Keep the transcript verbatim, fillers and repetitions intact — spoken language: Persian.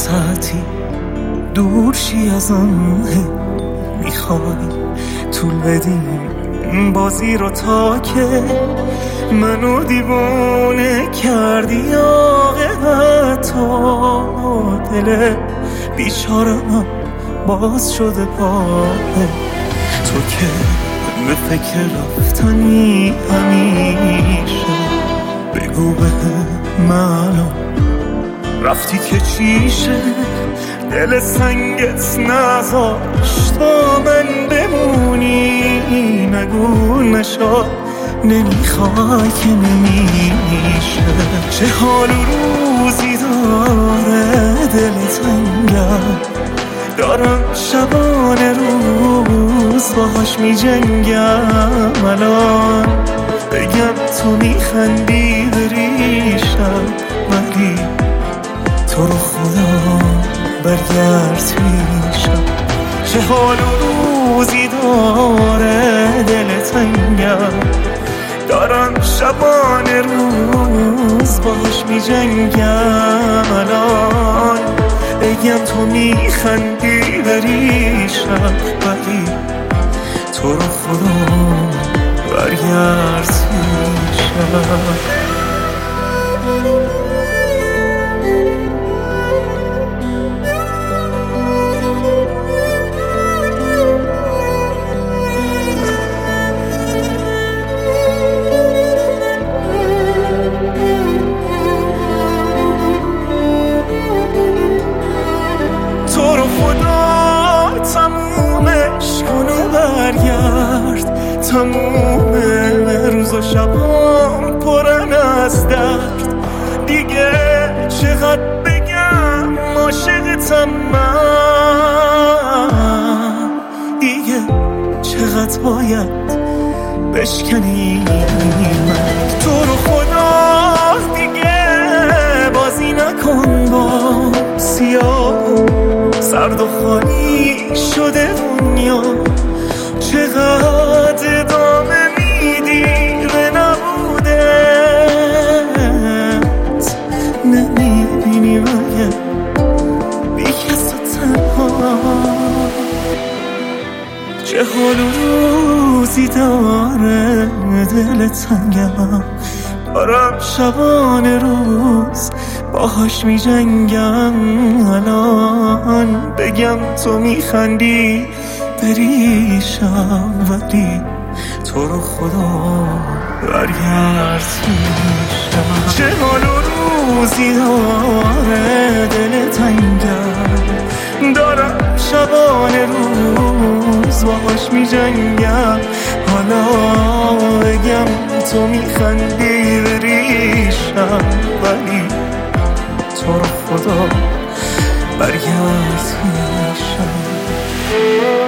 ساعتی دور شی از آن. میخوای طول بدی بازی رو تا که منو دیوانه کردی عاقبت تو. دل بیچارم باز شده پاه تو که به فکر رفتنی همیشه. بگو به من رفتی که چیشه؟ دل سنگت نذاشت تا من بمونی. نگو نشا نمیخوای که نمیشه. چه حال و روزی داره دل تنگم، دارم شبانه روز باهاش می جنگم. الان بگم تو میخندی بریشم، ولی تو رو خدا برگرد پیشم. چه حال و روزی داره دل تنگم، دارم شبانه روز باهاش می جنگم. الان بگم تو میخندی بریشم، ولی تو رو خدا برگرد پیشم. تو رو خدا تمومش کن و برگرد. تموم روز و شبام پرن از درد. دیگه چقدر بگم عاشقتم من، دیگه چقدر باید بشکنی من. تو رو خدا دیگه بازی نکن با سیاه، سرد و خالی شده دنیا. چقدر ادامه میدی به نبودت؟ نمیبینی مگه بی کس و تنها؟ چه حال و روزی داره دل تنگم، دارم شبانه روز باهاش می جنگم. الان بگم تو میخندی بریشم، ولی تو رو خدا برگرد پیشم. چه حال و روزی داره دل تنگم، دارم شبانه روز باهاش می جنگم. حالا بگم تو میخندی بریشم، ولی تو رو خدا برگرد پیشم.